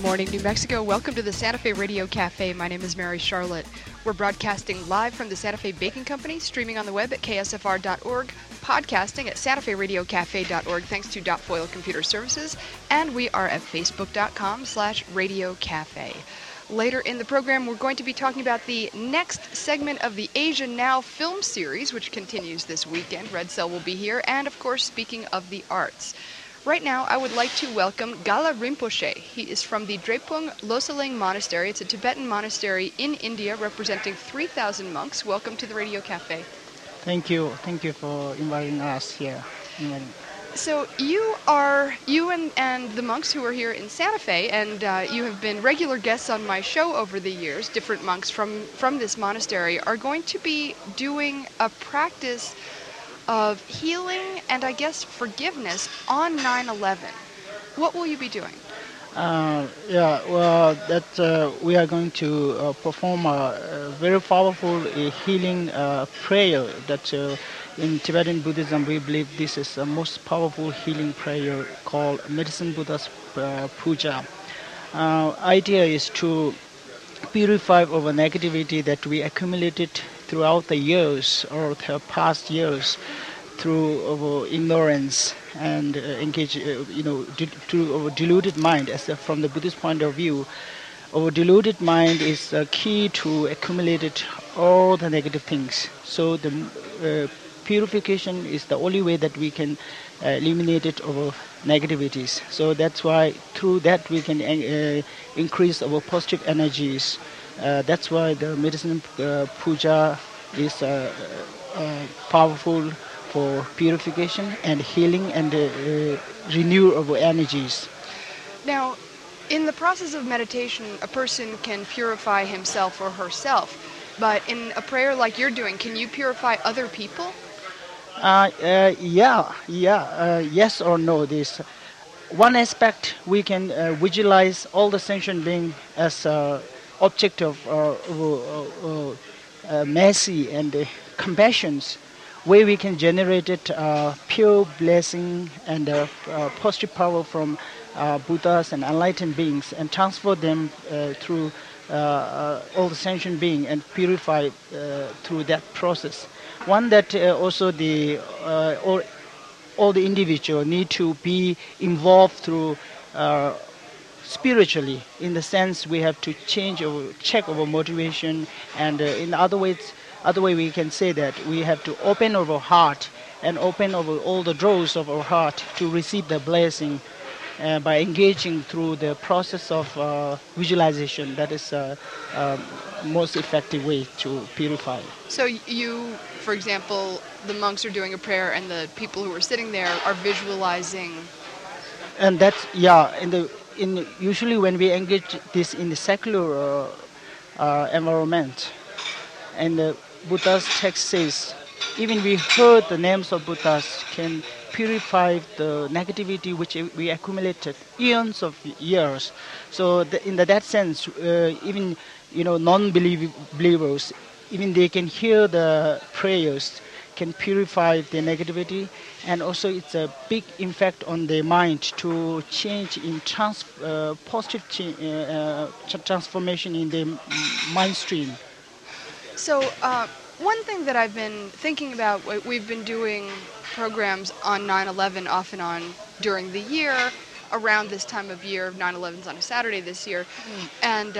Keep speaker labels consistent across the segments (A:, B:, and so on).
A: morning, New Mexico. Welcome to the Santa Fe Radio Cafe. My name is Mary Charlotte. We're broadcasting live from the Santa Fe Baking Company, streaming on the web at ksfr.org, podcasting at santaferadiocafe.org, thanks to Dot Foil Computer Services, and we are at facebook.com/Radio Cafe. Later in the program, we're going to be talking about the next segment of the Asia Now film series, which continues this weekend. Red Cell will be here, and of course, speaking of the arts. Right now, I would like to welcome Gala Rinpoche. He is from the Drepung Losaling Monastery. It's a Tibetan monastery in India representing 3,000 monks. Welcome to the Radio Cafe.
B: Thank you. Thank you for inviting us here.
A: So you and the monks who are here in Santa Fe, and you have been regular guests on my show over the years, different monks from this monastery, are going to be doing a practice of healing and, I guess, forgiveness on 9/11. What will you be doing?
B: We are going to perform a very powerful healing prayer that in Tibetan Buddhism we believe this is the most powerful healing prayer called Medicine Buddha's Puja. Idea is to purify our negativity that we accumulated throughout the years or the past years through our ignorance and through our deluded mind. From the Buddhist point of view, our deluded mind is key to accumulated all the negative things. So the purification is the only way that we can eliminate our negativities. So that's why through that we can increase our positive energies. That's why the medicine puja is powerful for purification and healing and renew our energies.
A: Now, in the process of meditation, a person can purify himself or herself, but in a prayer like you're doing, can you purify other people?
B: Yes or no. This one aspect we can visualize all the sentient being as object of mercy and compassions, where we can generate it pure blessing and positive power from Buddhas and enlightened beings and transfer them through all the sentient being and purify through that process. One that also all the individual need to be involved through spiritually, in the sense we have to check our motivation, and in other way we can say that we have to open our heart and open over all the doors of our heart to receive the blessing by engaging through the process of visualization. That is most effective way to purify.
A: So you, for example, the monks are doing a prayer and the people who are sitting there are visualizing.
B: And that's usually when we engage this in the secular environment, and the Buddha's text says, even we heard the names of Buddhas can purify the negativity which we accumulated eons of years. So in that sense, even non-believers, even they can hear the prayers, can purify the negativity, and also it's a big impact on their mind to change in positive transformation in the mind stream.
A: So one thing that I've been thinking about, we've been doing programs on 9/11 off and on during the year, around this time of year. 9/11's on a Saturday this year, and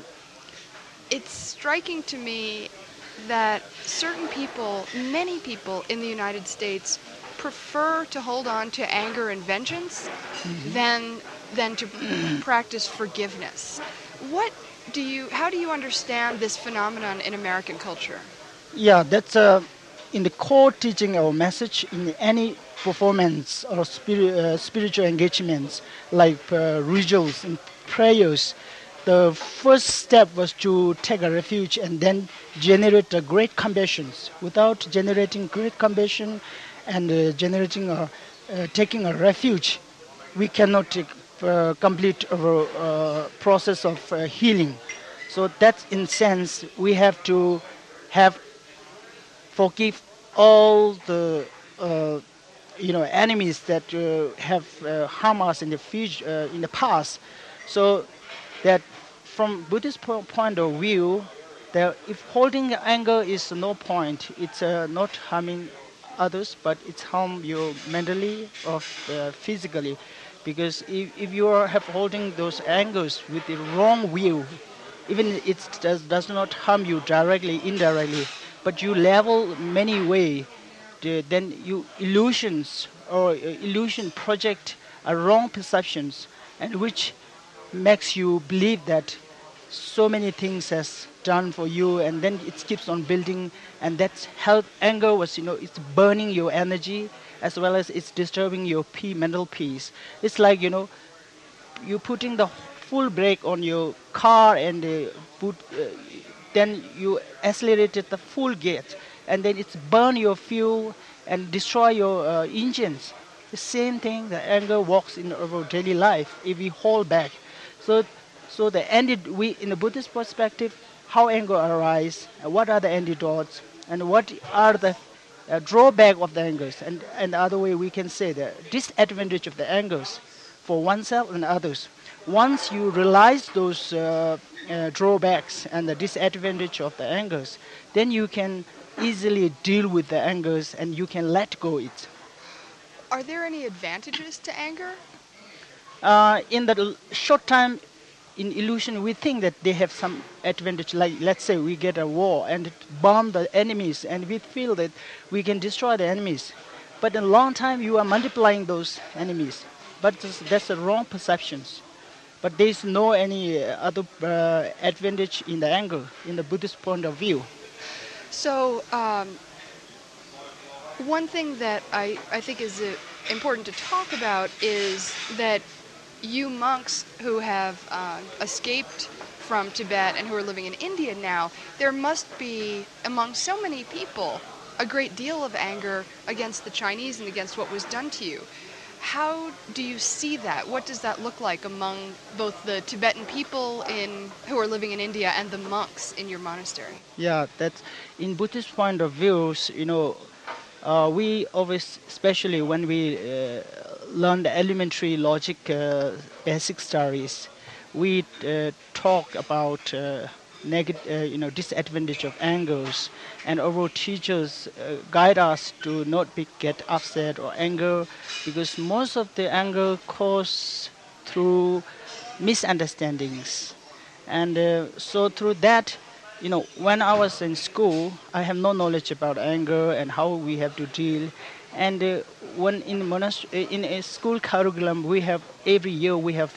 A: it's striking to me that certain people, many people in the United States, prefer to hold on to anger and vengeance than to practice forgiveness. How do you understand this phenomenon in American culture?
B: Yeah, that's in the core teaching or message in any performance or spiritual engagements like rituals and prayers. The first step was to take a refuge and then generate a great compassion. Without generating great compassion and taking a refuge, we cannot complete our process of healing. So that, in sense, we have to forgive all the enemies that have harmed us in the past. So that from Buddhist point of view, that if holding anger is no point, it's not harming others, but it's harm you mentally or physically, because if you are have holding those angers with the wrong view, even it does not harm you directly, indirectly, but you level many way, then you illusions or illusion project a wrong perceptions, and which makes you believe that so many things has done for you, and then it keeps on building, and that's health anger was, it's burning your energy, as well as it's disturbing your mental peace. It's like, you putting the full brake on your car, and then you accelerated the full gate, and then it's burn your fuel and destroy your engines. The same thing, the anger works in our daily life if we hold back. So, so the we in the Buddhist perspective, how anger arise, what are the antidotes, and what are the drawback of the angers, and the other way we can say the disadvantage of the angers for oneself and others. Once you realize those drawbacks and the disadvantage of the angers, then you can easily deal with the angers and you can let go it.
A: Are there any advantages to anger?
B: In the short time, in illusion, we think that they have some advantage. Like, let's say we get a war and bomb the enemies, and we feel that we can destroy the enemies. But in a long time, you are multiplying those enemies. But that's the wrong perceptions. But there is no any other advantage in the anger, in the Buddhist point of view.
A: So, one thing that I think is important to talk about is that you monks who have escaped from Tibet and who are living in India now, there must be, among so many people, a great deal of anger against the Chinese and against what was done to you. How do you see that? What does that look like among both the Tibetan people who are living in India and the monks in your monastery?
B: Yeah, that's in Buddhist point of views. We always, especially when we learn the elementary logic basic studies, we talk about disadvantage of angers, and our teachers guide us to not get upset or anger, because most of the anger caused through misunderstandings, and so through that, when I was in school, I have no knowledge about anger and how we have to deal. And when in a school curriculum, we have every year we have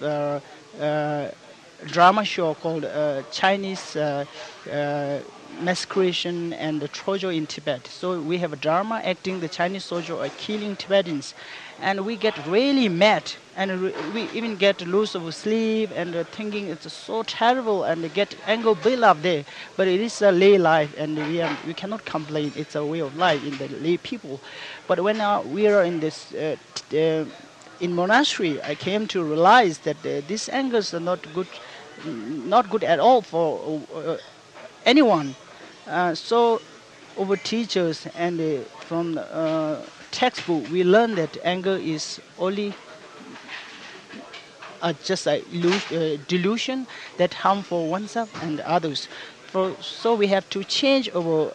B: drama show called Chinese Massacration and the Trojo in Tibet. So we have a drama acting the Chinese soldier are killing Tibetans, and we get really mad, and we even get lose of sleep and thinking it's so terrible, and get anger build up there. But it is a lay life, and we cannot complain. It's a way of life in the lay people. But when we are in this in monastery, I came to realize that these angers are not good at all for anyone. So over teachers and from textbook, we learn that anger is only just a delusion that harm for oneself and others. So we have to change our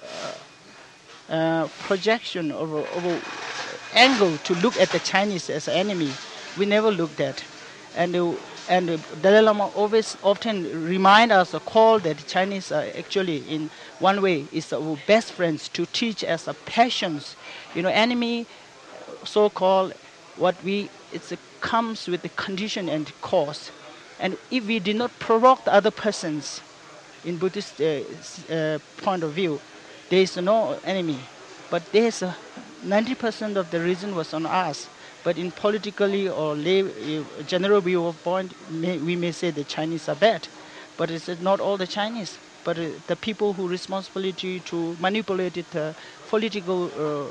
B: projection of angle to look at the Chinese as an enemy. We never looked at, and Dalai Lama always often remind us or call that Chinese are actually in one way is our best friends to teach us a patience. Enemy, so-called, what we it's a, comes with the condition and cause, and if we did not provoke the other persons, in Buddhist point of view, there is no enemy. But there's 90% of the reason was on us. But in politically or general view of point, we may say the Chinese are bad. But it's not all the Chinese, but the people who responsibility to manipulate it, political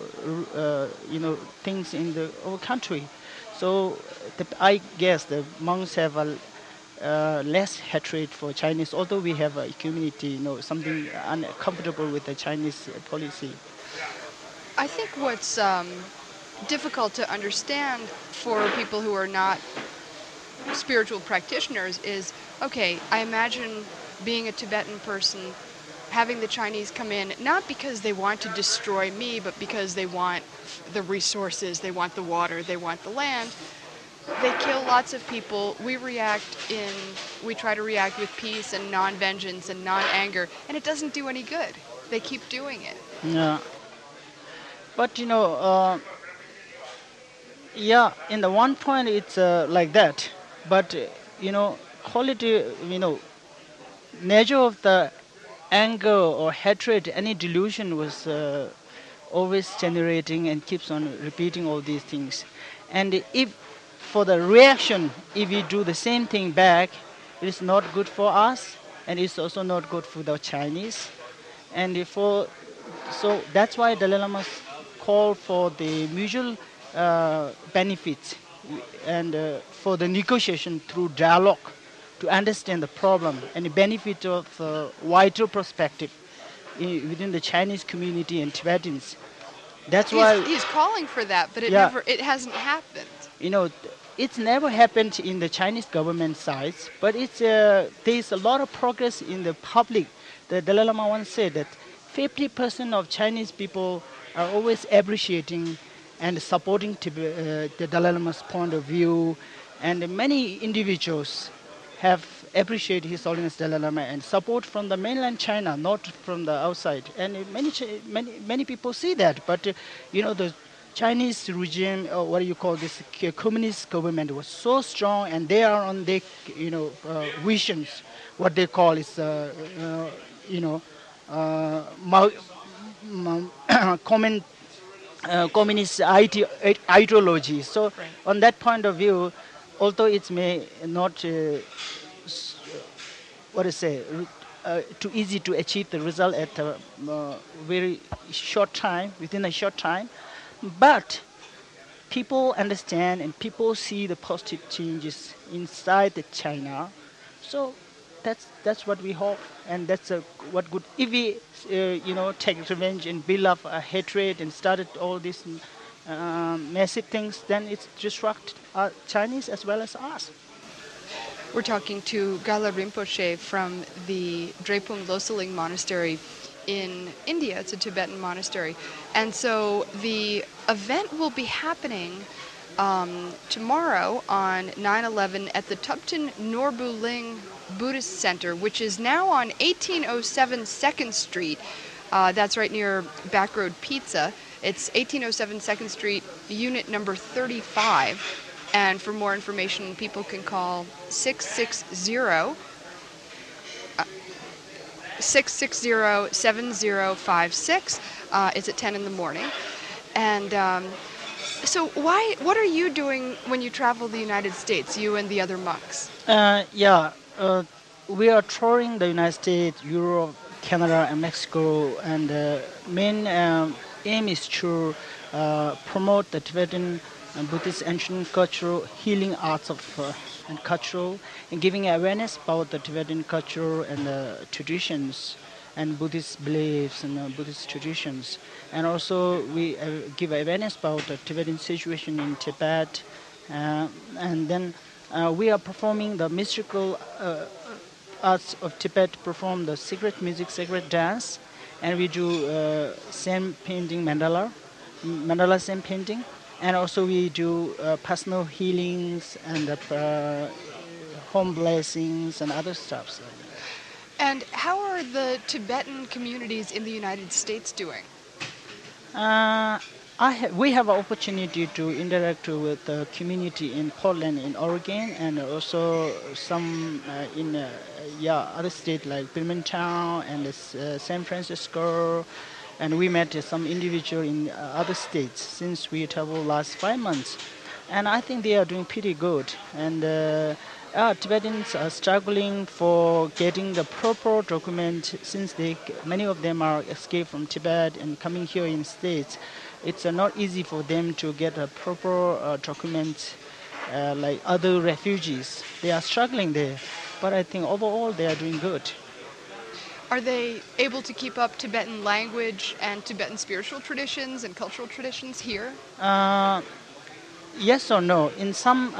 B: things in our country. So I guess the monks have a less hatred for Chinese, although we have a community, something uncomfortable with the Chinese policy.
A: I think what's difficult to understand for people who are not spiritual practitioners is, okay, I imagine being a Tibetan person, having the Chinese come in, not because they want to destroy me, but because they want the resources, they want the water, they want the land. They kill lots of people. We try to react with peace and non-vengeance and non-anger, and it doesn't do any good. They keep doing it.
B: Yeah. But yeah, in the one point it's like that. But quality, nature of the anger or hatred, any delusion was always generating and keeps on repeating all these things. And if for the reaction, if we do the same thing back, it is not good for us, and it's also not good for the Chinese. And so that's why Dalai Lama call for the mutual benefits and for the negotiation through dialogue to understand the problem and the benefit of wider perspective within the Chinese community and Tibetans. That's why,
A: He's calling for that, but
B: yeah,
A: it hasn't happened.
B: you know, it's never happened in the Chinese government sides, but there's a lot of progress in the public. The Dalai Lama once said that 50% of Chinese people are always appreciating and supporting the Dalai Lama's point of view, and many individuals have appreciated His Holiness Dalai Lama and support from the mainland China, not from the outside. And many people see that, but the Chinese regime, or what do you call this, communist government was so strong, and they are on their, visions. What they call is, Mao- common, communist ideology. So,
A: Right.
B: on that point of view, although it may not, what to say, too easy to achieve the result at a very short time, within a short time, but people understand and people see the positive changes inside the China. So that's what we hope, and that's what good. If we take revenge and build up a hatred and started all these massive things, then it's disrupt Chinese as well as us.
A: We're talking to Gala Rinpoche from the Drepung Losaling Monastery in India. It's a Tibetan monastery. And so the event will be happening tomorrow on 9/11 at the Tubten Norbu Ling Buddhist Center, which is now on 1807 2nd Street. That's right near Backroad Pizza. It's 1807 2nd Street, unit number 35. And for more information, people can call 660-7056. It's at 10 in the morning. And so what are you doing when you travel the United States, you and the other monks?
B: We are touring the United States, Europe, Canada, and Mexico, and the main aim is to promote the Tibetan Buddhist ancient cultural healing arts and cultural, and giving awareness about the Tibetan culture and traditions and Buddhist beliefs and Buddhist traditions. And also we give awareness about the Tibetan situation in Tibet. And then we are performing the mystical arts of Tibet, perform the sacred music, sacred dance, and we do sand painting, mandala sand painting. And also we do personal healings and home blessings and other stuff.
A: And how are the Tibetan communities in the United States doing?
B: We have an opportunity to interact with the community in Portland, in Oregon, and also some in other states like Birmingham and San Francisco. And we met some individual in other states since we traveled last 5 months. And I think they are doing pretty good. And Tibetans are struggling for getting the proper document since many of them are escaped from Tibet and coming here in States. It's not easy for them to get a proper document like other refugees. They are struggling there. But I think overall they are doing good.
A: Are they able to keep up Tibetan language and Tibetan spiritual traditions and cultural traditions here?
B: Yes or no? In some,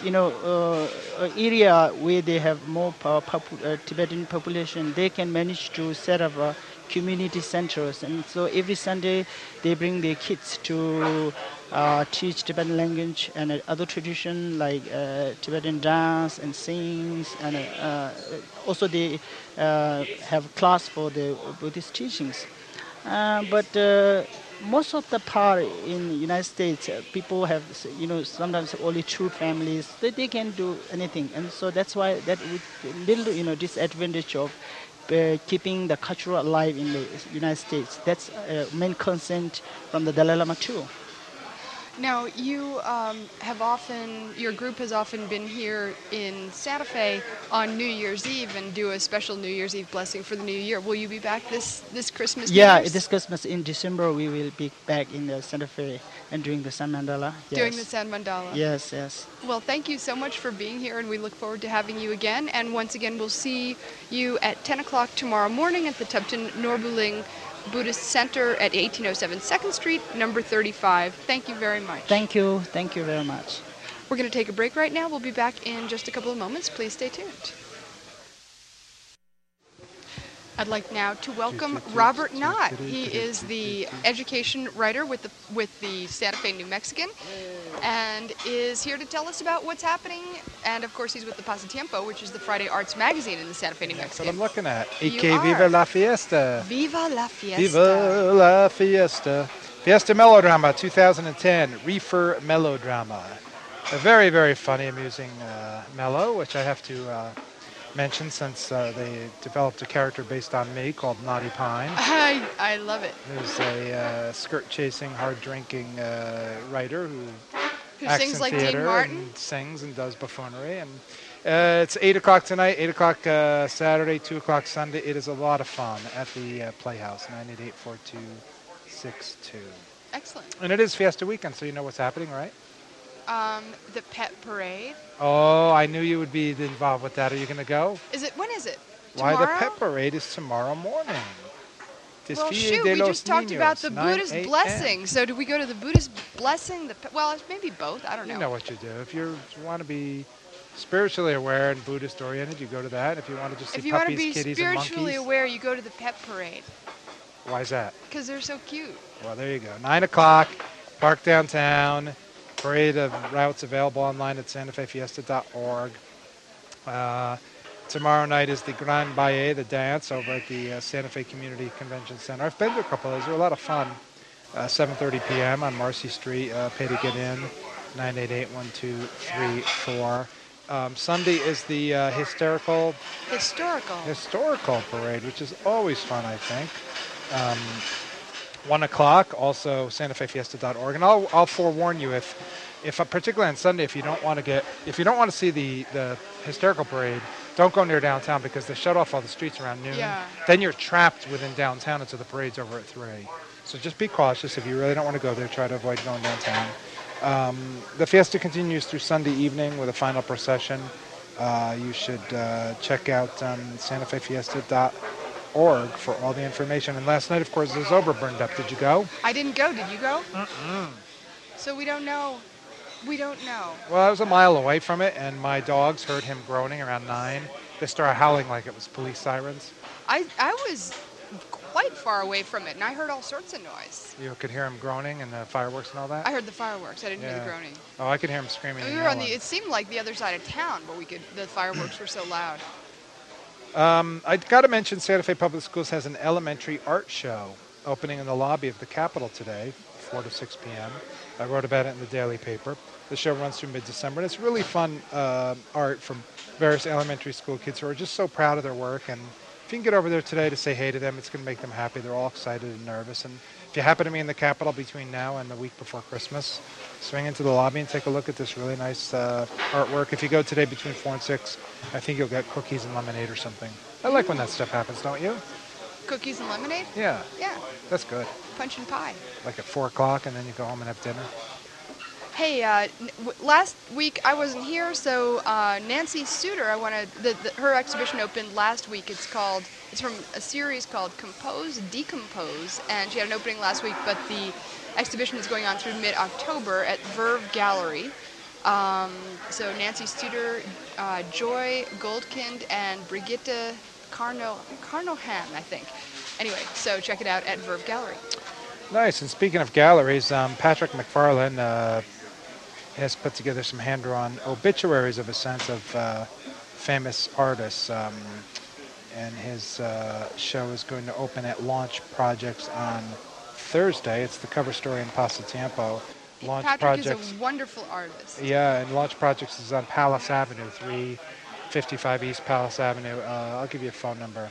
B: area where they have more Tibetan population, they can manage to set up community centers, and so every Sunday they bring their kids to teach Tibetan language and other tradition like Tibetan dance and sings, and also they have class for the Buddhist teachings. But most of the part in the United States, people have, sometimes only two families. They can do anything, and so that's why that would little, disadvantage of keeping the culture alive in the United States. That's main concern from the Dalai Lama too.
A: Now, you your group has often been here in Santa Fe on New Year's Eve and do a special New Year's Eve blessing for the new year. Will you be back this Christmas, New
B: Yeah,
A: Year's?
B: this Christmas in December we will be back in the Santa Fe and doing the San Mandala.
A: Doing the
B: Yes,
A: San Mandala.
B: yes, yes.
A: Well, thank you so much for being here, and we look forward to having you again. And once again, we'll see you at 10 o'clock tomorrow morning at the Tupton Norbuling Buddhist Center at 1807 2nd Street, number 35. Thank you very much.
B: Thank you very much.
A: We're going to take a break right now. We'll be back in just a couple of moments. Please stay tuned. I'd like now to welcome Robert Knott. He is the education writer with the Santa Fe New Mexican, and is here to tell us about what's happening. And of course, he's with the Pasatiempo, which is the Friday arts magazine in the Santa Fe New
C: That's what
A: Mexican.
C: I'm looking at.
A: You
C: Que
A: are.
C: viva la fiesta.
A: Viva la fiesta!
C: Viva la fiesta. Fiesta Melodrama 2010, Reefer Melodrama. A very, very funny, amusing mellow, which I have to mention since they developed a character based on me called Naughty Pine.
A: I love it.
C: Who's a skirt-chasing, hard-drinking writer who
A: Who
C: acts
A: sings
C: in
A: like Dean
C: theater
A: Martin?
C: and sings and does buffoonery. And it's 8 o'clock tonight, 8 o'clock Saturday, 2 o'clock Sunday. It is a lot of fun at the Playhouse, 988-4262.
A: Excellent.
C: And it is Fiesta weekend, so you know what's happening, right?
A: The pet parade.
C: Oh, I knew you would be involved with that. Are you going to go?
A: When is it?
C: Why,
A: Tomorrow?
C: the pet parade is tomorrow morning.
A: Well,
C: Desfile
A: shoot,
C: de
A: we
C: los
A: just talked about
C: Niños,
A: the
C: 9
A: Buddhist
C: a.m.
A: blessing. So do we go to the Buddhist blessing? Well, maybe both. I don't know.
C: You know what you do. If you want to be spiritually aware and Buddhist oriented, you go to that. If you want to just see
A: If you want to
C: puppies,
A: be
C: kitties, and
A: spiritually
C: monkeys,
A: aware, you go to the pet parade
C: why is that?
A: because they're so cute.
C: Well, there you go. 9 o'clock, park downtown. Parade of routes available online at santafefiesta.org. Tomorrow night is the Grand Ballet, the dance, over at the Santa Fe Community Convention Center. I've been to a couple of those. They're a lot of fun. 7:30 p.m. on Marcy Street. Pay to get in. 988-1234. Sunday is the historical parade, which is always fun, I think. 1 o'clock, also santafefiesta.org. And I'll forewarn you, if particularly on Sunday, if you don't want to see the hysterical parade, don't go near downtown because they shut off all the streets around noon.
A: Yeah.
C: Then you're trapped within downtown until the parade's over at 3. So just be cautious. If you really don't want to go there, try to avoid going downtown. The fiesta continues through Sunday evening with a final procession. You should check out santafefiesta.org for all the information. And last night, of course, the Zober burned up. Did you go?
A: I didn't go. Did you go? So we don't know. We don't know.
C: Well, I was a mile away from it, and my dogs heard him groaning around 9. They started howling like it was police sirens.
A: I was quite far away from it, and I heard all sorts of noise.
C: You could hear him groaning and the fireworks and all that?
A: I heard the fireworks. I didn't hear the
C: Yeah.
A: groaning.
C: Oh, I could hear him screaming and
A: We were on
C: yelling.
A: it seemed like the other side of town, but the fireworks were so loud.
C: I got to mention Santa Fe Public Schools has an elementary art show opening in the lobby of the Capitol today, 4 to 6 p.m. I wrote about it in the daily paper. The show runs through mid-December, and it's really fun art from various elementary school kids who are just so proud of their work. And if you can get over there today to say hey to them, it's going to make them happy. They're all excited and nervous. And if you happen to be in the Capitol between now and the week before Christmas, swing into the lobby and take a look at this really nice artwork. If you go today between 4 and 6, I think you'll get cookies and lemonade or something. I like when that stuff happens, don't you?
A: Cookies and lemonade?
C: Yeah,
A: Yeah.
C: that's good.
A: Punch and pie.
C: Like at 4 o'clock, and then you go home and have dinner.
A: Hey, last week I wasn't here, so Nancy Suter, her exhibition opened last week. It's It's from a series called Compose, Decompose, and she had an opening last week, but the exhibition is going on through mid-October at Verve Gallery. So Nancy Studer, Joy Goldkind, and Brigitte Carnohan, I think. Anyway, so check it out at Verve Gallery.
C: Nice. And speaking of galleries, Patrick McFarlane has put together some hand-drawn obituaries of a sense of famous artists. And his show is going to open at Launch Projects on Thursday. It's the cover story in Pasatiempo. Launch
A: Patrick
C: Projects
A: is a wonderful artist.
C: Yeah, and Launch Projects is on Palace Avenue, 355 East Palace Avenue. I'll give you a phone number,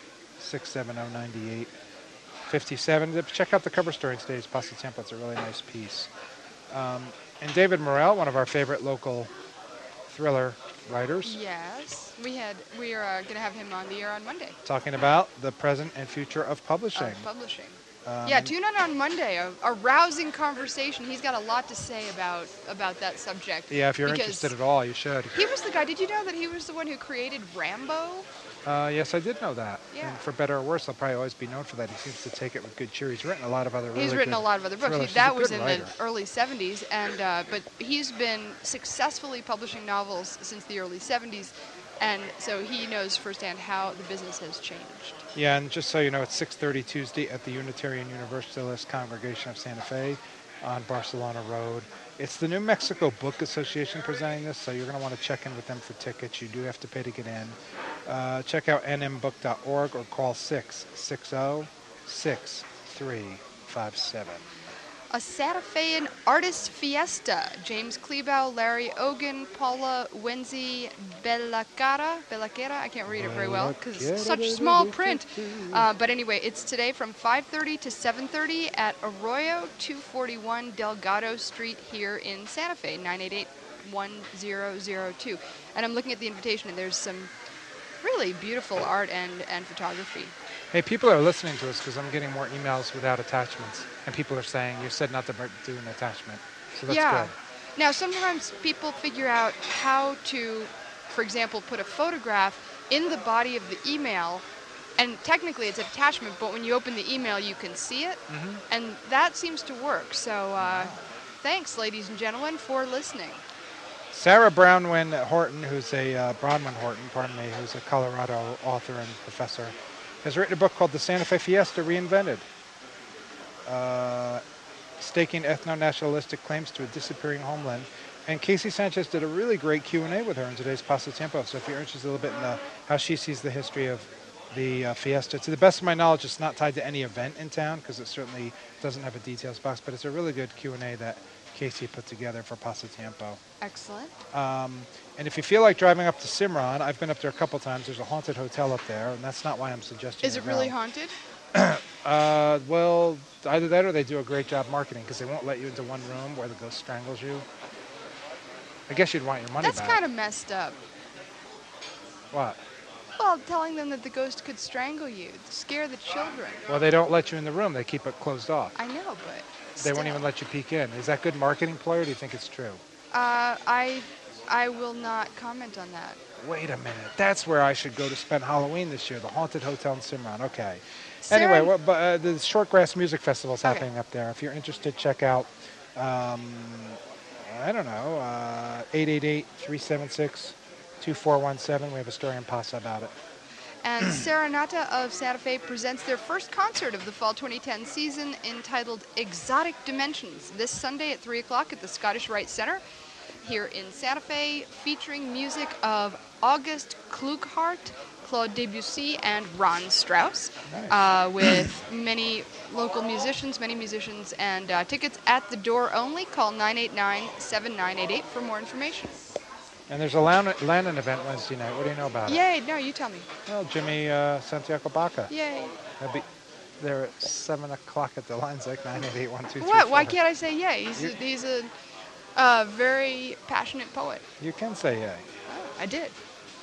C: 670-9857. Check out the cover story in today's Pasatiempo. It's a really nice piece. And David Morrell, one of our favorite local thriller writers.
A: Yes, we are going to have him on the air on Monday.
C: Talking about the present and future of publishing.
A: Yeah, tune in on Monday. A rousing conversation. He's got a lot to say about that subject.
C: Yeah, if you're interested at all, you should.
A: He was the guy. Did you know that he was the one who created Rambo?
C: Yes, I did know that.
A: Yeah.
C: And for better or worse, I'll probably always be known for that. He seems to take it with good cheer. He's written a lot of other
A: He's written a lot of other books.
C: thrillers.
A: That was
C: He's a
A: in
C: good
A: the
C: writer.
A: early 70s, and but he's been successfully publishing novels since the early 70s, and so he knows firsthand how the business has changed.
C: Yeah, and just so you know, it's 6:30 Tuesday at the Unitarian Universalist Congregation of Santa Fe on Barcelona Road. It's the New Mexico Book Association presenting this, so you're going to want to check in with them for tickets. You do have to pay to get in. Check out nmbook.org or call 660-6357.
A: A Santa Fean Artist Fiesta. James Klebow, Larry Ogan, Paula Wenzi Bellacara, I can't read it very well because it's such small print. But anyway, it's today from 5:30 to 7:30 at Arroyo 241 Delgado Street here in Santa Fe, 988-1002. And I'm looking at the invitation, and there's some really beautiful art and photography.
C: Hey, people are listening to us because I'm getting more emails without attachments. And people are saying, you said not to do an attachment. So that's good.
A: Now, sometimes people figure out how to, for example, put a photograph in the body of the email, and technically it's an attachment, but when you open the email, you can see it.
C: Mm-hmm.
A: And that seems to work. So thanks, ladies and gentlemen, for listening.
C: Sarah Bronwyn Horton, who's a who's a Colorado author and professor, has written a book called The Santa Fe Fiesta Reinvented, staking ethno-nationalistic claims to a disappearing homeland. And Casey Sanchez did a really great Q&A with her in today's Pasatiempo. So if you're interested a little bit in how she sees the history of the Fiesta, to the best of my knowledge, it's not tied to any event in town because it certainly doesn't have a details box, but it's a really good Q&A that Casey put together for Pasatiempo.
A: Excellent.
C: And if you feel like driving up to Cimarron, I've been up there a couple times. There's a haunted hotel up there, and that's not why I'm suggesting
A: Is it really haunted?
C: Well, either that or they do a great job marketing because they won't let you into one room where the ghost strangles you. I guess you'd want your money
A: That's
C: back.
A: kind of messed up.
C: What?
A: Well, telling them that the ghost could strangle you, scare the children.
C: Well, they don't let you in the room. They keep it closed off.
A: I know, but
C: They won't even let you peek in. Is that good marketing ploy, or do you think it's true?
A: I will not comment on that.
C: Wait a minute. That's where I should go to spend Halloween this year, the Haunted Hotel in Cimarron. Okay.
A: Sarah,
C: Anyway, the Shortgrass Music Festival is
A: Okay.
C: happening up there. If you're interested, check out, 888-376-2417. We have a story in Pasa about it.
A: And Serenata of Santa Fe presents their first concert of the fall 2010 season entitled Exotic Dimensions this Sunday at 3 o'clock at the Scottish Rite Center here in Santa Fe, featuring music of August Klughart, Claude Debussy, and Ron Strauss, with many local musicians, and tickets at the door only. Call 989-7988 for more information.
C: And there's a Landon event Wednesday night. What do you know about it?
A: Yay, no, you tell me.
C: Well, Jimmy Santiago Baca.
A: Yay.
C: He'll be there at 7 o'clock at the Line's like 988-1234.
A: What? Why can't I say yay? He's a very passionate poet.
C: You can say yay.
A: Oh, I did.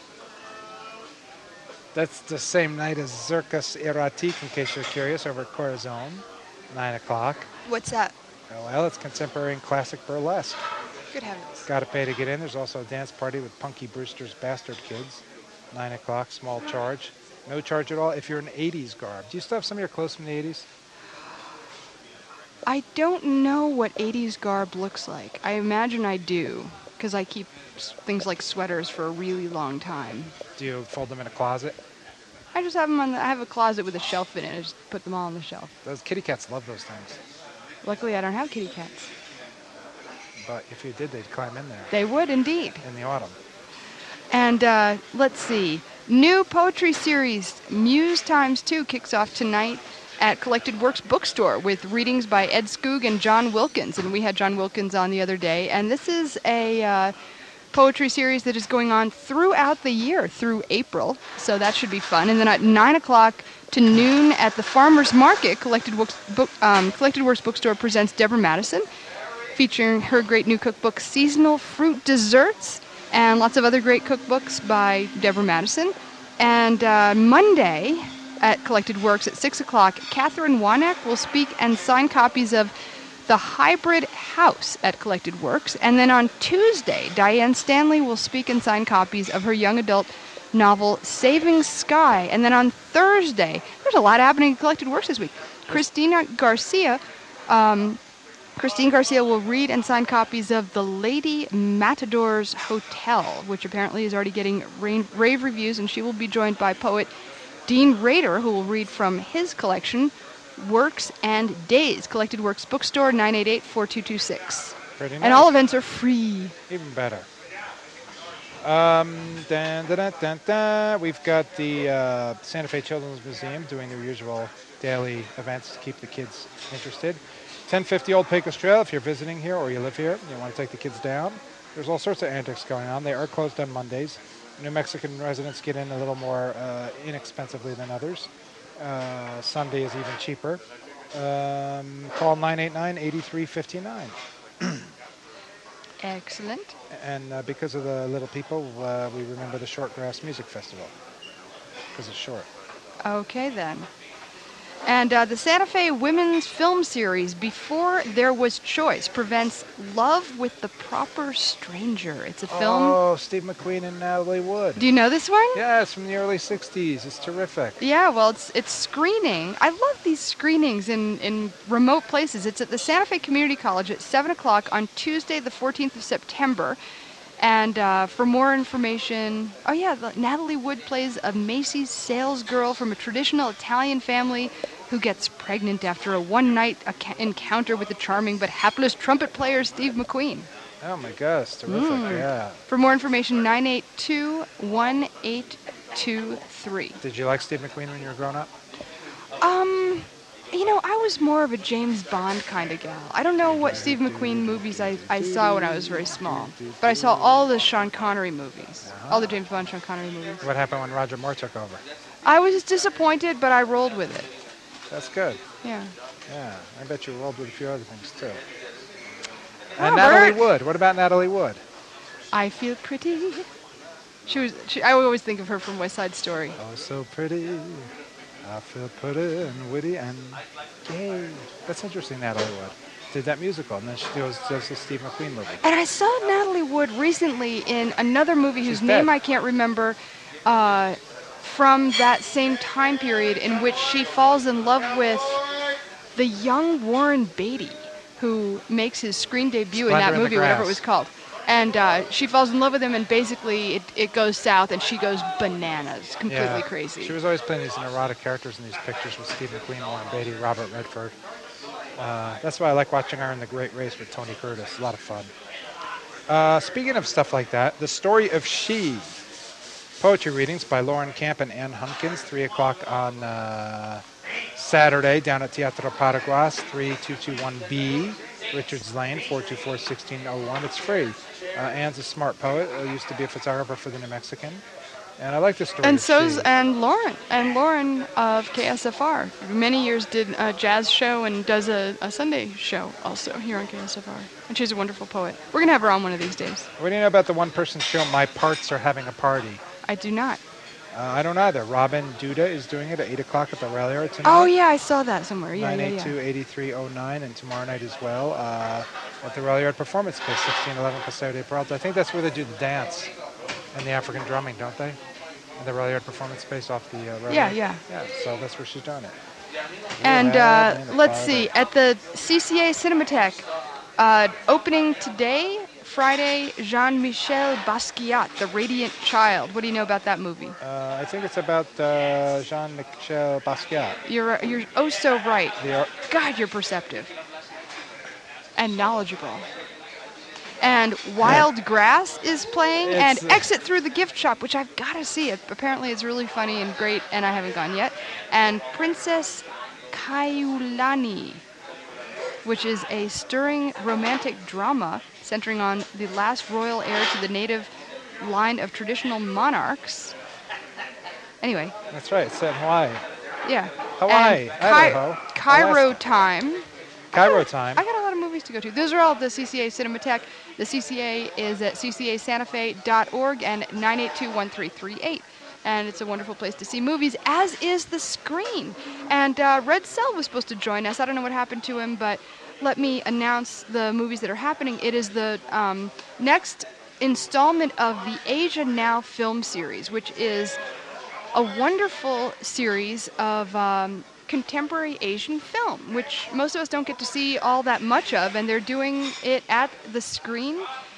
C: That's the same night as Zirkus Erotique, in case you're curious, over at Corazon, 9 o'clock.
A: What's that?
C: Well, it's contemporary and classic burlesque.
A: Good heavens.
C: Got to pay to get in. There's also a dance party with Punky Brewster's Bastard Kids, 9 o'clock, small charge. No charge at all. If you're in 80s garb, do you still have some of your clothes from the 80s?
A: I don't know what 80s garb looks like. I imagine I do, because I keep things like sweaters for a really long time.
C: Do you fold them in a closet?
A: I just have them I have a closet with a shelf in it. I just put them all on the shelf.
C: Those kitty cats love those things.
A: Luckily, I don't have kitty cats.
C: But if you did, they'd climb in there
A: They would indeed.
C: in the autumn.
A: And let's see. New poetry series, Muse Times 2, kicks off tonight at Collected Works Bookstore with readings by Ed Skoog and John Wilkins. And we had John Wilkins on the other day. And this is a poetry series that is going on throughout the year, through April. So that should be fun. And then at 9 o'clock to noon at the Farmers Market, Collected Works Bookstore presents Deborah Madison, featuring her great new cookbook, Seasonal Fruit Desserts, and lots of other great cookbooks by Deborah Madison. And Monday at Collected Works at 6 o'clock, Catherine Wanak will speak and sign copies of The Hybrid House at Collected Works. And then on Tuesday, Diane Stanley will speak and sign copies of her young adult novel, Saving Sky. And then on Thursday, there's a lot happening at Collected Works this week. Christine Garcia will read and sign copies of The Lady Matador's Hotel, which apparently is already getting rave reviews, and she will be joined by poet Dean Rader, who will read from his collection, Works and Days, Collected Works Bookstore, 988-4226.
C: Pretty nice.
A: And all events are free.
C: Even better. We've got the Santa Fe Children's Museum doing their usual daily events to keep the kids interested. 1050 Old Pecos Trail, if you're visiting here or you live here, you want to take the kids down. There's all sorts of antics going on. They are closed on Mondays. New Mexican residents get in a little more inexpensively than others. Sunday is even cheaper. Call 989-8359.
A: Excellent.
C: And because of the little people, we remember the Shortgrass Music Festival, because it's short.
A: Okay, then. And the Santa Fe Women's Film Series, Before There Was Choice, presents Love with the Proper Stranger. It's a film.
C: Oh, Steve McQueen and Natalie Wood.
A: Do you know this one?
C: Yeah, it's from the early 60s. It's terrific.
A: Yeah, well, it's screening. I love these screenings in remote places. It's at the Santa Fe Community College at 7 o'clock on Tuesday, the 14th of September. And for more information, Natalie Wood plays a Macy's salesgirl from a traditional Italian family who gets pregnant after a one-night encounter with the charming but hapless trumpet player Steve McQueen.
C: Oh my gosh, terrific, yeah.
A: For more information, 982-1823.
C: Did you like Steve McQueen when you were growing up?
A: I was more of a James Bond kind of gal. I don't know what Steve McQueen movies I saw when I was very small, but I saw all the Sean Connery movies, all the James Bond, Sean Connery movies.
C: What happened when Roger Moore took over?
A: I was disappointed, but I rolled with it.
C: That's good.
A: Yeah.
C: Yeah, I bet you rolled with a few other things too.
A: Robert.
C: And Natalie Wood. What about Natalie Wood?
A: I Feel Pretty. I always think of her from West Side Story.
C: Oh, so pretty. I feel pretty and witty and gay. That's interesting, Natalie Wood. Did that musical, and then she does the Steve McQueen movie.
A: And I saw Natalie Wood recently in another movie whose
C: She's
A: name
C: dead.
A: I can't remember, from that same time period in which she falls in love with the young Warren Beatty, who makes his screen debut in that
C: Splendor in the
A: movie, whatever it
C: Grass.
A: was called. And she falls in love with him, and basically it goes south, and she goes bananas, completely crazy.
C: She was always playing these neurotic characters in these pictures with Steve McQueen, Warren Beatty, Robert Redford. That's why I like watching her in The Great Race with Tony Curtis. A lot of fun. Speaking of stuff like that, The Story of She. Poetry readings by Lauren Camp and Ann Hunkins, 3 o'clock on Saturday down at Teatro Paraguas, 3221B, Richards Lane, 424-1601. It's free. Ann's a smart poet. Used to be a photographer for the New Mexican. And I like the story.
A: And
C: of
A: so's
C: She.
A: Lauren of KSFR. Many years did a jazz show and does a Sunday show also here on KSFR. And she's a wonderful poet. We're going to have her on one of these days.
C: What do you know about the one-person show, My Parts Are Having a Party?
A: I do not.
C: I don't either. Robin Duda is doing it at 8 o'clock at the Rally Art tonight.
A: Oh, yeah, I saw that somewhere. Yeah.
C: 982-8309, and tomorrow night as well at the Rally Art Performance Space, 1611 Paseo de Peralta. I think that's where they do the dance and the African drumming, don't they? in the Ralliard Performance Space off the railroad.
A: Yeah, yeah.
C: Yeah, so that's where she's doing it.
A: And
C: have me in the
A: let's
C: car,
A: see,
C: but-
A: at the CCA Cinematheque, opening today, Friday, Jean-Michel Basquiat, The Radiant Child. What do you know about that movie?
C: I think it's about Jean-Michel Basquiat.
A: You're oh so right.
C: The ar-
A: God, you're perceptive and knowledgeable. And Wild Grass is playing, and
C: It's,
A: Exit Through the Gift Shop, which I've got to see. Apparently, it's really funny and great, and I haven't gone yet. And Princess Kaiulani, which is a stirring romantic drama centering on the last royal heir to the native line of traditional monarchs. Anyway,
C: That's right. It's set in Hawaii.
A: yeah.
C: Hawaii,
A: And
C: Idaho,
A: Cairo
C: Alaska.
A: Time.
C: Cairo Time.
A: I got a lot of movies to go to. Those are all at the CCA Cinematheque. The CCA is at ccasantafe.org and 982-1338. And it's a wonderful place to see movies, as is the Screen. And Red Cell was supposed to join us. I don't know what happened to him, but let me announce the movies that are happening. It is the next installment of the Asia Now film series, which is a wonderful series of contemporary Asian film, which most of us don't get to see all that much of, and they're doing it at the Screen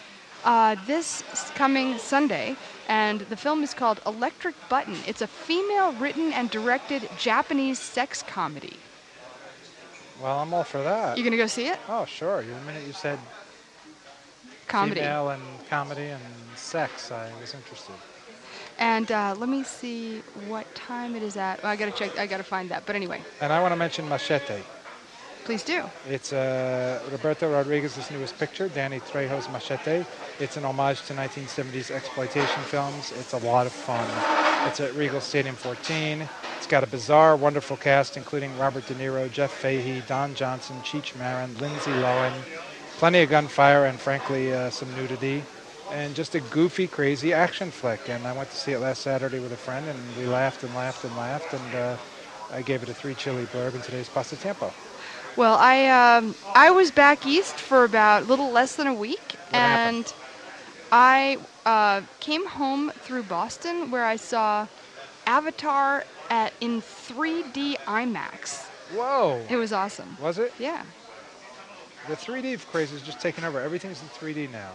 A: this coming Sunday, and the film is called Electric Button. It's a female-written and directed Japanese sex comedy.
C: Well, I'm all for that.
A: You gonna go see it?
C: Oh, sure. The minute you said
A: Comedy.
C: female and comedy and sex, I was interested.
A: And let me see what time it is at. Well, I gotta check. I gotta find that. But anyway,
C: And I want to mention Machete.
A: please do.
C: It's Roberto Rodriguez's newest picture, Danny Trejo's Machete. It's an homage to 1970s exploitation films. It's a lot of fun. It's at Regal Stadium 14. It's got a bizarre, wonderful cast, including Robert De Niro, Jeff Fahey, Don Johnson, Cheech Marin, Lindsay Lohan. Plenty of gunfire and, frankly, some nudity. And just a goofy, crazy action flick. And I went to see it last Saturday with a friend, and we laughed and laughed and laughed. And I gave it a 3 chili blurb in today's Pasta Tempo.
A: Well, I was back east for about a little less than a week,
C: happened?
A: and I came home through Boston, where I saw Avatar in 3D IMAX.
C: Whoa!
A: It was awesome.
C: Was it?
A: Yeah.
C: The 3D craze is just taking over. Everything's in 3D now.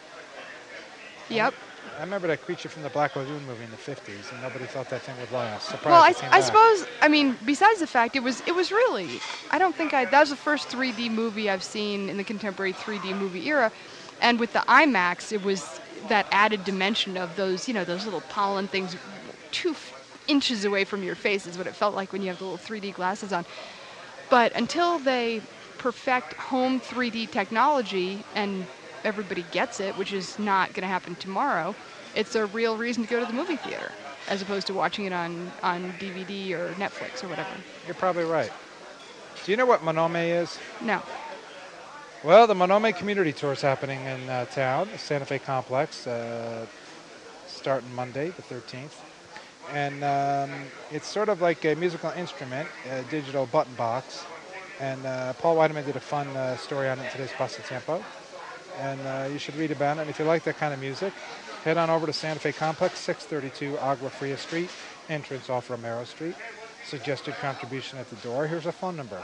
A: Yep.
C: I remember that Creature from the Black Lagoon movie in the 50s, and nobody thought that thing would last. Surprised
A: Well,
C: it came
A: I
C: back.
A: suppose, I mean, besides the fact it was really, I don't think that was the first 3D movie I've seen in the contemporary 3D movie era. And with the IMAX, it was that added dimension of those, those little pollen things 2 inches away from your face is what it felt like when you have the little 3D glasses on. But until they perfect home 3D technology and everybody gets it, which is not going to happen tomorrow, it's a real reason to go to the movie theater as opposed to watching it on DVD or Netflix or whatever.
C: You're probably right. Do you know what Monome is?
A: No.
C: Well, the Monome Community Tour is happening in town, the Santa Fe Complex, starting Monday, the 13th. And it's sort of like a musical instrument, a digital button box. And Paul Weideman did a fun story on it in today's Pasta Tempo. And you should read about it. And if you like that kind of music, head on over to Santa Fe Complex, 632 Agua Fria Street, entrance off Romero Street. Suggested contribution at the door. Here's a phone number,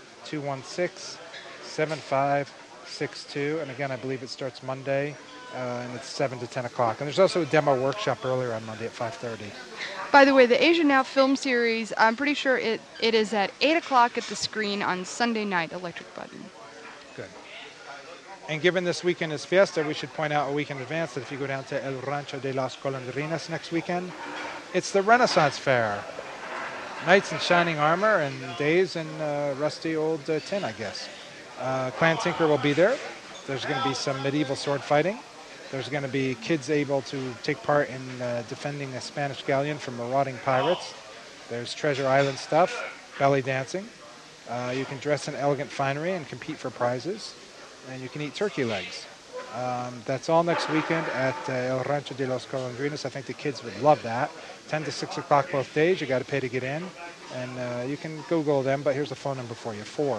C: 216-7562. And again, I believe it starts Monday, and it's 7 to 10 o'clock. And there's also a demo workshop earlier on Monday at 5:30.
A: By the way, the Asia Now film series, I'm pretty sure it is at 8 o'clock at the Screen on Sunday night, Electric Button.
C: Good. And given this weekend is Fiesta, we should point out a week in advance that if you go down to El Rancho de las Golondrinas next weekend, it's the Renaissance Fair. Knights in shining armor and days in rusty old tin, I guess. Clan Tinker will be there. There's going to be some medieval sword fighting. There's going to be kids able to take part in defending a Spanish galleon from marauding pirates. There's Treasure Island stuff, belly dancing. You can dress in elegant finery and compete for prizes. And you can eat turkey legs. That's all next weekend at El Rancho de los Golondrinas. I think the kids would love that. 10 to 6 o'clock both days. You got to pay to get in. And you can Google them, but here's a phone number for you,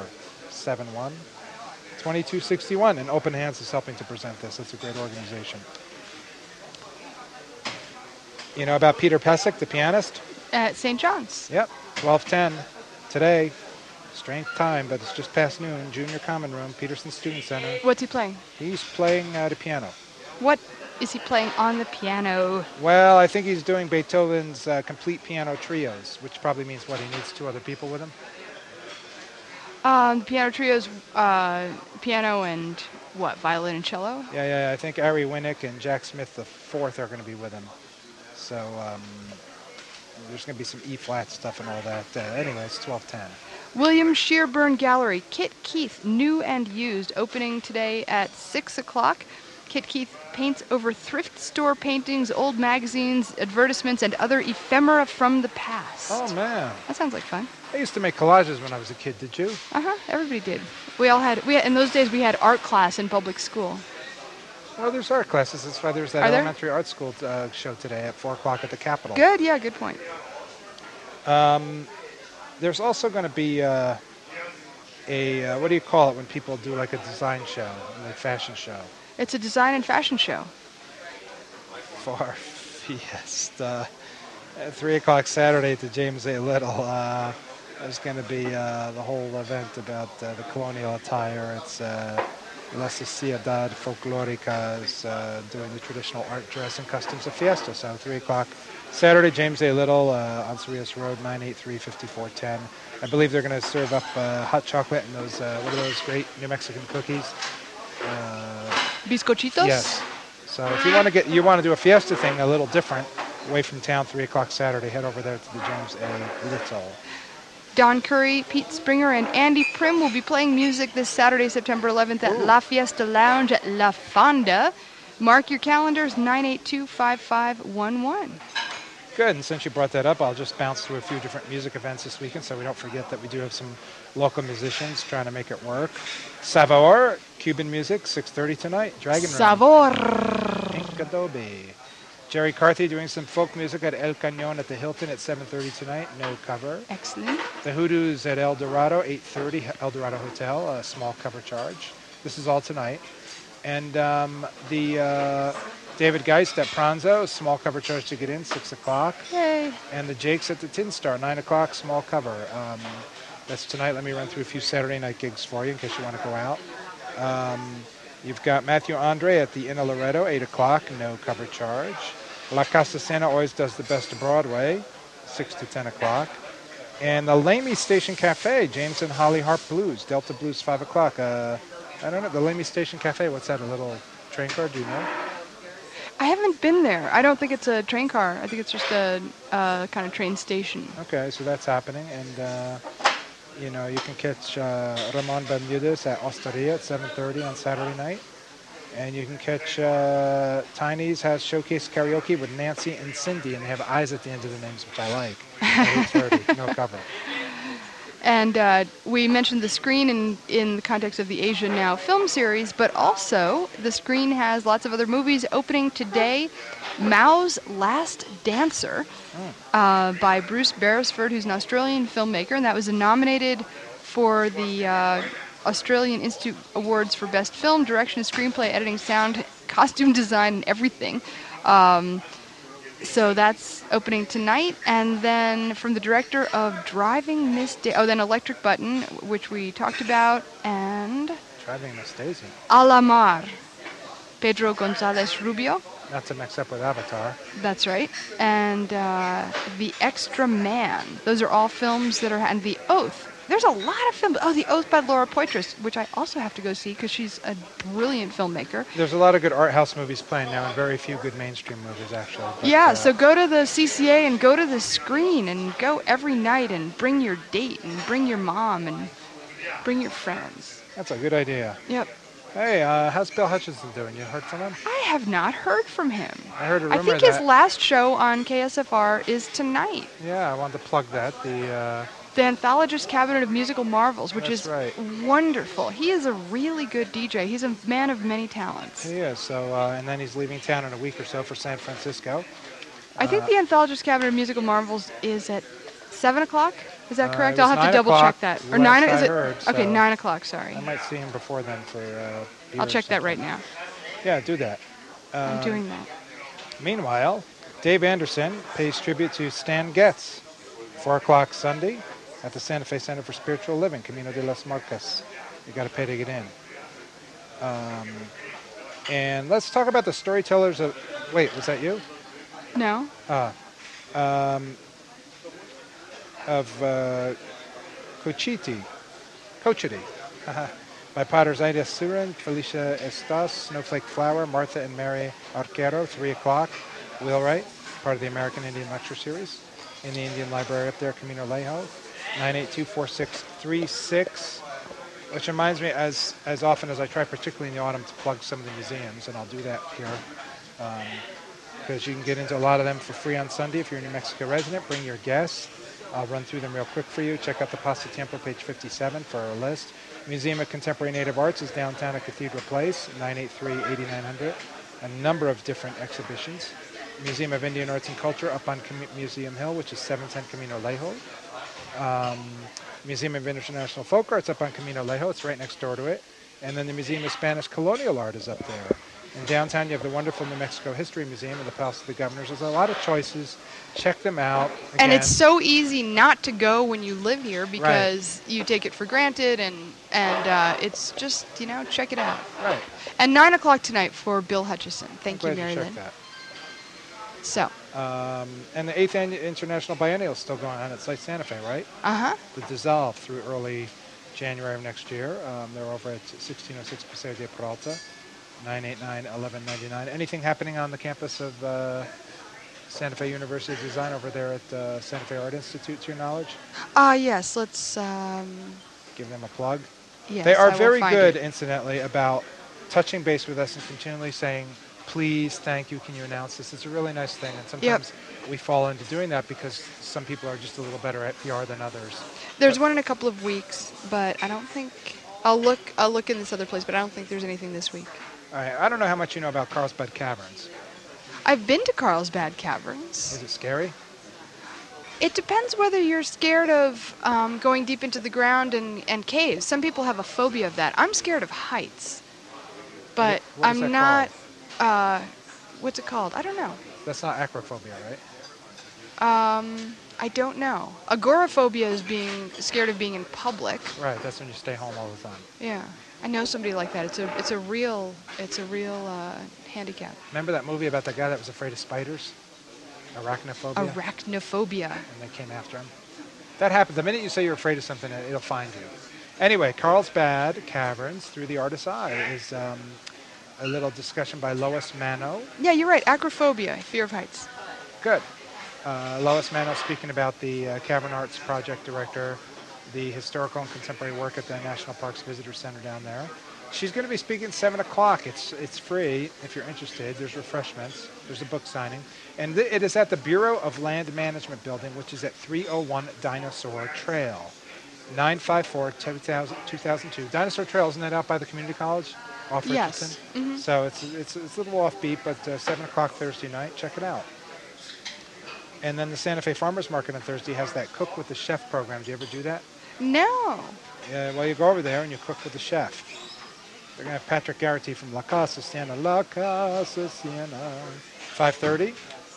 C: 471-2261. And Open Hands is helping to present this. It's a great organization. You know about Peter Pesek, the pianist?
A: At St. John's.
C: Yep, 12:10 today. Strange time, but it's just past noon. Junior Common Room, Peterson Student Center.
A: What's he playing?
C: He's playing the piano.
A: What is he playing on the piano?
C: Well, I think he's doing Beethoven's complete piano trios, which probably means what, he needs 2 other people with him?
A: Piano trios, piano and what, violin and cello?
C: Yeah, I think Ari Winnick and Jack Smith IV are going to be with him. So there's going to be some E-flat stuff and all that. Anyway, it's 12:10.
A: William Shearburn Gallery, Kit Keith, new and used, opening today at 6 o'clock. Kit Keith paints over thrift store paintings, old magazines, advertisements, and other ephemera from the past.
C: Oh, man.
A: That sounds like fun.
C: I used to make collages when I was a kid, did you?
A: Everybody did. In those days we had art class in public school.
C: Well, there's art classes. That's why there's that
A: Are there?
C: elementary art school show today at 4 o'clock at the Capitol.
A: Good, yeah, good point.
C: There's also going to be what do you call it when people do like a design show, like fashion show?
A: It's a design and fashion show.
C: For Fiesta. At 3 o'clock Saturday at the James A. Little. There's going to be the whole event about the colonial attire. It's La Sociedad Folklorica is doing the traditional art, dress, and customs of Fiesta. So 3 o'clock Saturday, James A. Little on Cerritos Road, 983-5410. I believe they're going to serve up hot chocolate and those, what are those great New Mexican cookies?
A: Bizcochitos?
C: Yes. So if you want to do a Fiesta thing a little different, away from town, 3 o'clock Saturday, head over there to the James A. Little.
A: Don Curry, Pete Springer, and Andy Prim will be playing music this Saturday, September 11th at La Fiesta Lounge at La Fonda. Mark your calendars, 982-5511.
C: Good, and since you brought that up, I'll just bounce through a few different music events this weekend so we don't forget that we do have some local musicians trying to make it work. Savor, Cuban music, 6:30 tonight, Dragon Room.
A: Savor.
C: Pink Adobe. Jerry Carthy doing some folk music at El Cañon at the Hilton at 7:30 tonight, no cover.
A: Excellent.
C: The Hoodoos at El Dorado, 8:30, El Dorado Hotel, a small cover charge. This is all tonight. And the David Geist at Pranzo, small cover charge to get in, 6 o'clock.
A: Yay.
C: And the Jakes at the Tin Star, 9 o'clock, small cover. That's tonight. Let me run through a few Saturday night gigs for you in case you want to go out. You've got Matthew Andre at the Inn of Loretto, 8 o'clock, no cover charge. La Casa Sena always does the best of Broadway, 6 to 10 o'clock. And the Lamy Station Cafe, James and Holly Harp Blues, Delta Blues, 5 o'clock. I don't know, the Lamy Station Cafe, what's that, a little train car, do you know?
A: I haven't been there. I don't think it's a train car. I think it's just a kind of train station.
C: Okay, so that's happening. And, you can catch Ramon Bermudez at Osteria at 7:30 on Saturday night. And you can catch Tiny's has Showcase Karaoke with Nancy and Cindy, and they have eyes at the end of the names, which I like. At 8:30, no cover.
A: And we mentioned the screen in the context of the Asia Now film series, but also the screen has lots of other movies opening today. Mao's Last Dancer by Bruce Beresford, who's an Australian filmmaker, and that was nominated for the Australian Institute Awards for Best Film, Direction, Screenplay, Editing, Sound, Costume Design, and everything. So that's opening tonight. And then from the director of Driving Miss Daisy, then Electric Button, which we talked about, and
C: Driving Miss Daisy.
A: A la Mar, Pedro González Rubio.
C: Not to mix up with Avatar.
A: That's right. And The Extra Man. Those are all films that are, and The Oath. There's a lot of films. Oh, The Oath by Laura Poitras, which I also have to go see because she's a brilliant filmmaker.
C: There's a lot of good art house movies playing now and very few good mainstream movies, actually. But,
A: yeah, so go to the CCA and go to the screen and go every night and bring your date and bring your mom and bring your friends.
C: That's a good idea.
A: Yep.
C: Hey, how's Bill Hutchinson doing? You heard from him?
A: I have not heard from him.
C: I heard a rumor
A: I think his last show on KSFR is tonight.
C: Yeah, I wanted to plug that.
A: The Anthologist Cabinet of Musical Marvels, which is
C: right.
A: wonderful. He is a really good DJ. He's a man of many talents.
C: He is. So, and then he's leaving town in a week or so for San Francisco.
A: I think the Anthologist Cabinet of Musical Marvels is at 7 o'clock. Is that correct?
C: It was
A: I'll have to
C: 9
A: double check
C: o'clock
A: that. Or 9?
C: last
A: Is
C: I
A: it?
C: heard,
A: Okay,
C: so
A: 9 o'clock. Sorry.
C: I might see him before then for.
A: I'll check that right now.
C: Yeah, do that.
A: I'm doing that.
C: Meanwhile, Dave Anderson pays tribute to Stan Getz. 4 o'clock Sunday at the Santa Fe Center for Spiritual Living, Camino de las Marcas. You got to pay to get in. And let's talk about the storytellers of... Wait, was that you?
A: No.
C: Of Cochiti. By Potters Ida Surin, Felicia Estas, Snowflake Flower, Martha and Mary Arquero, 3 o'clock. Wheelwright, part of the American Indian Lecture Series in the Indian Library up there, Camino Lejo, 982-4636. Which reminds me, as often as I try, particularly in the autumn, to plug some of the museums, and I'll do that here. Because you can get into a lot of them for free on Sunday if you're a New Mexico resident. Bring your guests. I'll run through them real quick for you. Check out the Pasatiempo, page 57 for our list. Museum of Contemporary Native Arts is downtown at Cathedral Place, 983-8900. A number of different exhibitions. Museum of Indian Arts and Culture up on Museum Hill, which is 710 Camino Lejo. Museum of International Folk Arts up on Camino Lejo. It's right next door to it. And then the Museum of Spanish Colonial Art is up there. In downtown, you have the wonderful New Mexico History Museum and the Palace of the Governors. There's a lot of choices. Check them out. Again,
A: and it's so easy not to go when you live here because you take it for granted, and it's just, check it out.
C: Right.
A: And 9 o'clock tonight for Bill Hutchison. Thank you, Mary Lynn.
C: That.
A: So.
C: And the 8th Annual International Biennial is still going on at Site Santa Fe, right?
A: Uh-huh.
C: The Dissolve through early January of next year. They're over at 1606 Paseo de Peralta, 989-1199. Anything happening on the campus of Santa Fe University of Design over there at Santa Fe Art Institute, to your knowledge?
A: Yes, let's...
C: Give them a plug.
A: Yes,
C: they are
A: I will
C: very
A: find
C: good,
A: it.
C: Incidentally, about touching base with us and continually saying, please, thank you, can you announce this? It's a really nice thing, and sometimes we fall into doing that because some people are just a little better at PR than others.
A: There's one in a couple of weeks, but I don't think... I'll look in this other place, but I don't think there's anything this week.
C: All right, I don't know how much you know about Carlsbad Caverns.
A: I've been to Carlsbad Caverns.
C: Is it scary?
A: It depends whether you're scared of going deep into the ground and caves. Some people have a phobia of that. I'm scared of heights, but
C: What is
A: I'm
C: that
A: not... what's it called? I don't know.
C: That's not acrophobia, right?
A: I don't know. Agoraphobia is being scared of being in public.
C: Right, that's when you stay home all the time.
A: Yeah, I know somebody like that. It's a real handicap.
C: Remember that movie about the guy that was afraid of spiders? Arachnophobia?
A: Arachnophobia.
C: And they came after him. That happens. The minute you say you're afraid of something, it'll find you. Anyway, Carlsbad Caverns Through the Artist's Eye is a little discussion by Lois Mano.
A: Yeah, you're right. Acrophobia, fear of heights.
C: Good. Lois Mano speaking about the Cavern Arts Project Director, the historical and contemporary work at the National Parks Visitor Center down there. She's going to be speaking at 7 o'clock. It's free if you're interested. There's refreshments. There's a book signing. And it is at the Bureau of Land Management building, which is at 301 Dinosaur Trail, 954-2002. Dinosaur Trail, isn't that out by the community college off
A: Yes.
C: Richardson?
A: Mm-hmm.
C: So it's a little offbeat, but 7 o'clock Thursday night. Check it out. And then the Santa Fe Farmers Market on Thursday has that Cook with the Chef program. Do you ever do that?
A: No.
C: Well, you go over there and you cook with the chef. They're going to have Patrick Garrity from La Casa Siena. La Casa Siena. 5:30.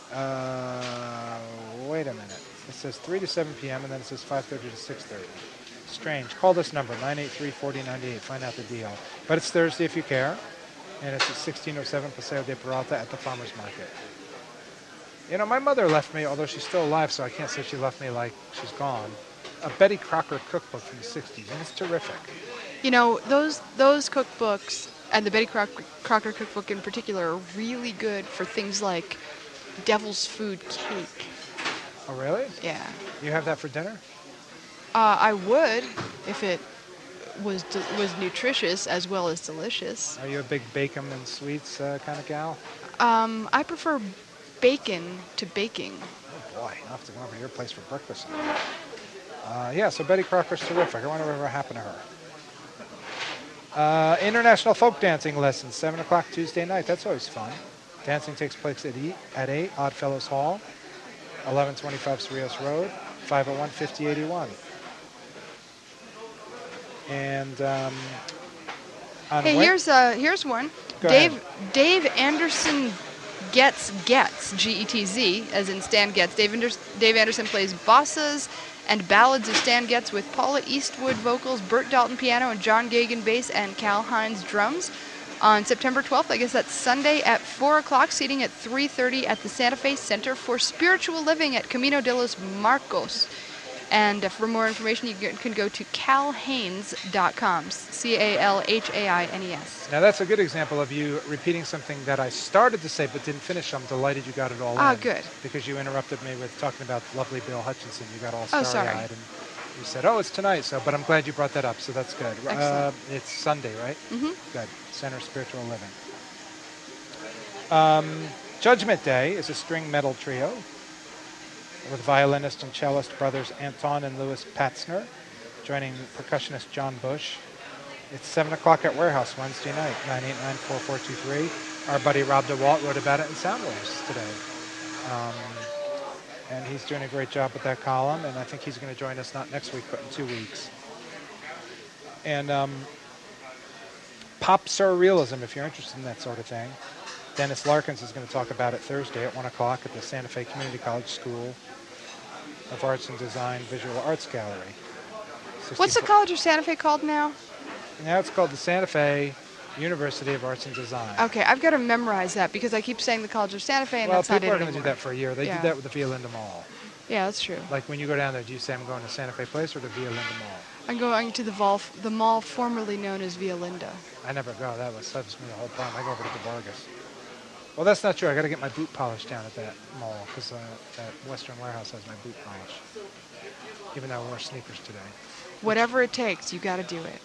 C: Wait a minute. It says 3 to 7 p.m. and then it says 5:30 to 6:30. Strange. Call this number, 983-4098. Find out the deal. But it's Thursday if you care. And it's at 1607 Paseo de Peralta at the Farmers Market. You know, my mother left me, although she's still alive, so I can't say she left me like she's gone, a Betty Crocker cookbook from the 60s, and it's terrific.
A: You know, those cookbooks, and the Betty Crocker cookbook in particular, are really good for things like devil's food cake.
C: Oh, really?
A: Yeah.
C: You have that for dinner?
A: I would, if it was nutritious as well as delicious.
C: Are you a big bacon and sweets kind of gal?
A: I prefer bacon to baking.
C: Oh, boy. I'll have to go over to your place for breakfast. Yeah, so Betty Crocker's terrific. I wonder whatever happened to her. International folk dancing lessons, 7 o'clock Tuesday night. That's always fun. Dancing takes place at 8, Oddfellows Hall, 1125 Cerrillos Road, 501-5081. And
A: hey, here's one.
C: Go ahead.
A: Dave Anderson Getz, Getz, as in Stan Getz. Dave Anderson plays bossas and ballads of Stan Getz with Paula Eastwood vocals, Bert Dalton piano, and John Gagan bass, and Cal Hines drums. On September 12th, I guess that's Sunday at 4 o'clock, seating at 3:30 at the Santa Fe Center for Spiritual Living at Camino de los Marcos. And for more information, you can go to calhaines.com, CALHAINES.
C: Now, that's a good example of you repeating something that I started to say but didn't finish. I'm delighted you got it all in.
A: Good.
C: Because you interrupted me with talking about lovely Bill Hutchinson. You got all
A: Oh,
C: starry-eyed.
A: sorry.
C: And you said, it's tonight. So, but I'm glad you brought that up, so that's good.
A: Excellent.
C: It's Sunday, right?
A: Mm-hmm.
C: Good. Center Spiritual Living. Judgment Day is a string metal trio with violinist and cellist brothers Anton and Louis Patzner, joining percussionist John Bush. It's 7 o'clock at Warehouse Wednesday night, 989-4423. Our buddy Rob DeWalt wrote about it in Soundwaves today. And he's doing a great job with that column, and I think he's going to join us not next week, but in 2 weeks. And pop surrealism, if you're interested in that sort of thing. Dennis Larkins is going to talk about it Thursday at 1 o'clock at the Santa Fe Community College School of Arts and Design Visual Arts Gallery.
A: What's the College of Santa Fe called now?
C: Now it's called the Santa Fe University of Arts and Design.
A: Okay, I've got to memorize that because I keep saying the College of Santa Fe, and that's not it
C: people are
A: anymore.
C: going to do that for a year. They did that with the Via Linda Mall.
A: Yeah, that's true.
C: Like when you go down there, do you say I'm going to Santa Fe Place or to Via Linda Mall?
A: I'm going to the mall formerly known as Via Linda.
C: I never go. That was me the whole time. I go over to the Vargas. Well, that's not true. I got to get my boot polish down at that mall because that Western Warehouse has my boot polish. Even though I wore sneakers today.
A: Whatever it takes, you got to do it.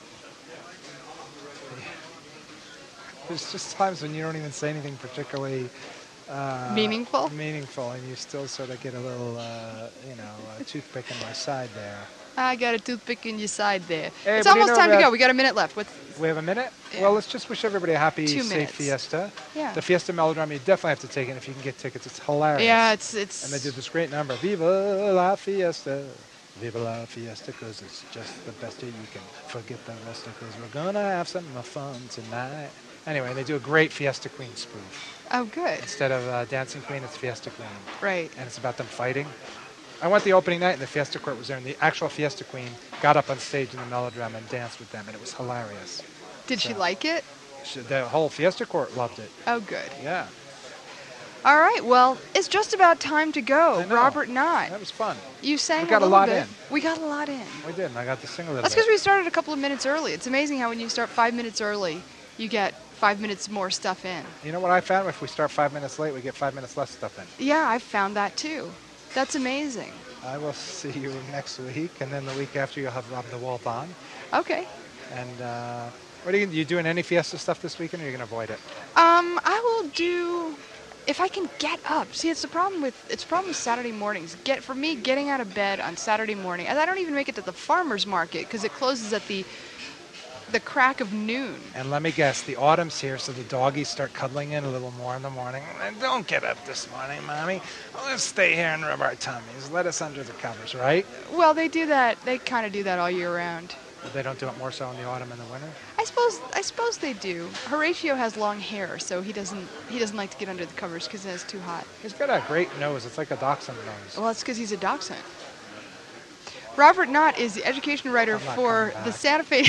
C: There's just times when you don't even say anything particularly
A: meaningful,
C: and you still sort of get a little, toothpick in my side there.
A: I got a toothpick in your side there.
C: Hey,
A: it's almost time to go. We got a minute left.
C: We have a minute?
A: Yeah.
C: Well, let's just wish everybody a happy,
A: 2
C: safe
A: minutes.
C: fiesta.
A: Yeah.
C: The Fiesta Melodrama, you definitely have to take it if you can get tickets. It's hilarious.
A: Yeah, it's.
C: And they do this great number, Viva la Fiesta. Viva la Fiesta, because it's just the best day you can forget the rest because we're going to have some fun tonight. Anyway, they do a great Fiesta Queen spoof.
A: Oh, good.
C: Instead of Dancing Queen, it's Fiesta Queen.
A: Right.
C: And it's about them fighting. I went the opening night, and the Fiesta Court was there, and the actual Fiesta Queen got up on stage in the melodrama and danced with them, and it was hilarious.
A: Did she like it?
C: The whole Fiesta Court loved it.
A: Oh, good.
C: Yeah.
A: All right. Well, it's just about time to go.
C: I know.
A: Robert Knott.
C: That was fun.
A: You sang
C: We got a
A: little
C: lot
A: bit.
C: in.
A: We got a lot in.
C: We did, and I got to sing a little
A: That's
C: bit.
A: because we started a couple of minutes early. It's amazing how when you start 5 minutes early, you get 5 minutes more stuff in.
C: You know what I found? If we start 5 minutes late, we get 5 minutes less stuff in.
A: Yeah, I've found that too. That's amazing.
C: I will see you next week, and then the week after you'll have Rob DeWalt on.
A: Okay.
C: And what are you doing? Any Fiesta stuff this weekend, or are you going to avoid it?
A: I will do if I can get up. See, it's a problem with Saturday mornings. For me, getting out of bed on Saturday morning, and I don't even make it to the farmer's market because it closes at the crack of noon.
C: And let me guess, the autumn's here, so the doggies start cuddling in a little more in the morning. And don't get up this morning, Mommy. Let's stay here and rub our tummies. Let us under the covers, right?
A: Well, they do that. They kind of do that all year round.
C: But they don't do it more so in the autumn and the winter?
A: I suppose they do. Horatio has long hair, so he doesn't like to get under the covers because it's too hot.
C: He's got a great nose. It's like a dachshund nose.
A: Well, it's because he's a dachshund. Robert Knott is the education writer
C: I'm not
A: for
C: coming
A: the
C: back.
A: Santa Fe.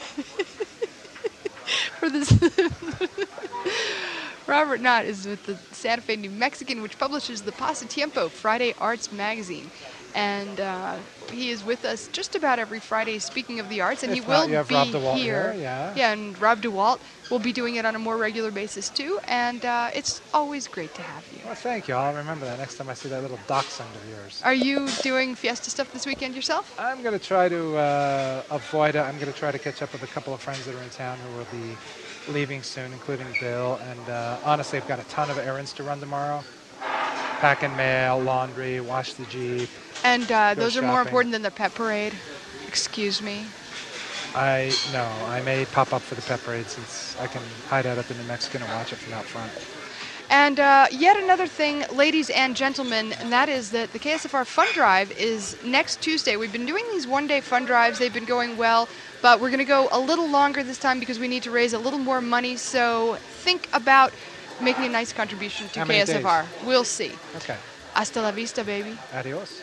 A: Robert Knott is with the Santa Fe New Mexican, which publishes the Pasatiempo Friday Arts magazine. And he is with us just about every Friday speaking of the arts, and
C: If
A: he
C: not,
A: will
C: you have
A: be
C: Rob DeWalt
A: here.
C: here, yeah.
A: Yeah, and Rob DeWalt will be doing it on a more regular basis too, and it's always great to have you.
C: Well, thank you. I'll remember that next time I see that little dachshund of yours.
A: Are you doing Fiesta stuff this weekend yourself?
C: I'm going to try to avoid it. I'm going to try to catch up with a couple of friends that are in town who will be leaving soon, including Bill. And honestly, I've got a ton of errands to run tomorrow. Packing mail, laundry, wash the Jeep.
A: And those are more
C: shopping.
A: important than the pet parade. Excuse me.
C: I may pop up for the pep parade since I can hide out at the New Mexican and watch it from out front.
A: And yet another thing, ladies and gentlemen, and that is that the KSFR Fund Drive is next Tuesday. We've been doing these one-day fund drives. They've been going well, but we're going to go a little longer this time because we need to raise a little more money. So think about making a nice contribution to
C: How many days?
A: KSFR. We'll see.
C: Okay.
A: Hasta la vista, baby.
C: Adios.